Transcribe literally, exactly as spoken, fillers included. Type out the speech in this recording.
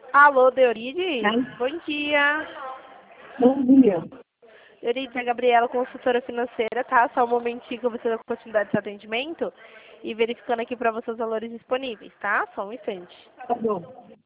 Alô, Deurides? Tá? Bom dia. Bom dia. Deurides, é a Gabriela, consultora financeira, tá? Só um momentinho que eu vou ter a continuidade do seu atendimento e verificando aqui para você os valores disponíveis, tá? Só um instante. Tá bom.